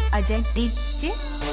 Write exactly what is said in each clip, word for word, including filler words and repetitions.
Ajay DJ.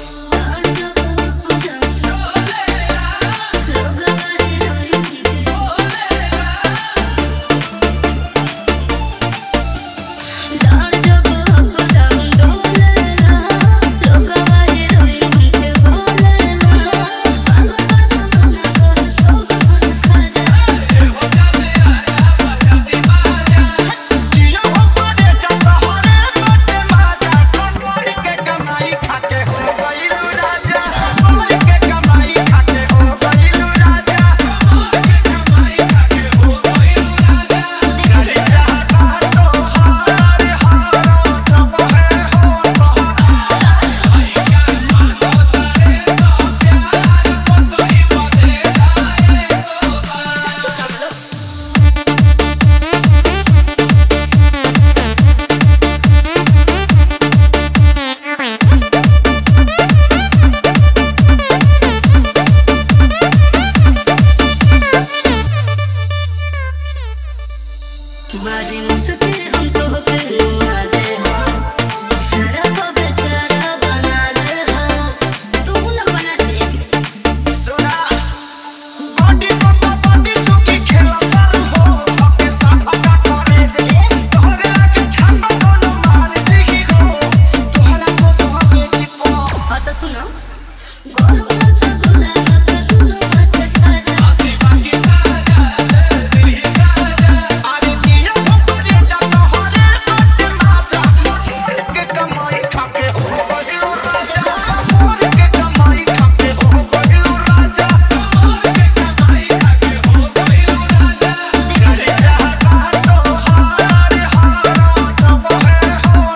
बारी मुझसे हमको करवा दे हो, शराब बेचारा बना दे हो, तू न बना दे। सुना बॉडी पापा बॉडी सुकी खेला कर हो, अपने साथ का करे दे, तोहरे आगे छापा दोनों मार देगी हो, तोहरा को तो हमें की पो। हाँ तो सुनो, गोलू अच्छा गुला का गुलू अच्छा ताजा, आसी बाकी ताजा, दिल साजा। अरे दिया भोपरे जाता हो रे बट माजा, मोर के कमाई खाके हो गइलो राजा, मोर के कमाई खाके हो गइलो राजा, मोर के कमाई खाके हो गइलो राजा। चले जाता तो हार हारो तो बहे हो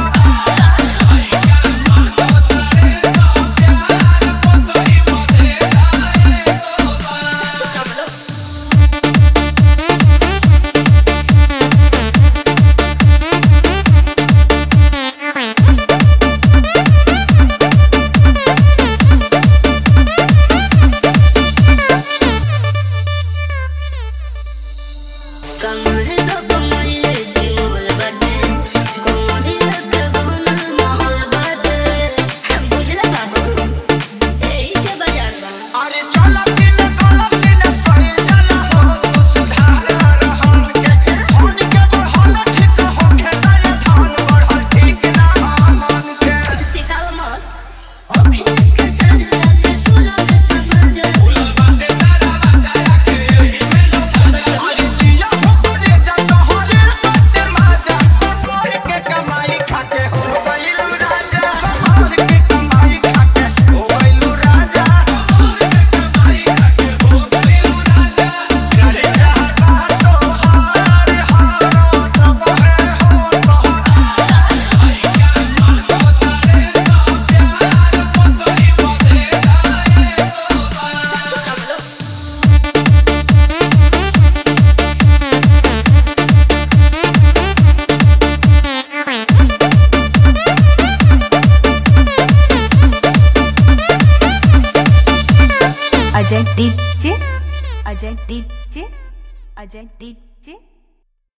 कमरे तो कमरे की मोल बटे, कमरे लगे बोनल माहौल बटे, बुझला बाबू, यही के बाजार बा। अरे चला दिन गला दिन पड़े चला हो तो सुधार रहन के फोन के बढ़ल ठीक हो खेला या धान बढ़ल ठीक ना मन के सिखाओ मत, ऑफिस के सर लगे तू लोग समझ, फूलल बाटे तारा बचाया के यही में लो अरे जिया हो बोले जाता हो रे बटे माजा, मोर के कमाई खाके हो गइलू राजा, मोर के कमाई खाके हो गइलू राजा, मोर के कमाई खाके हो गइलू राजा। चले जाता तो हार हारो तो बहे हो Ajay DJ. Ajay DJ. Ajay DJ.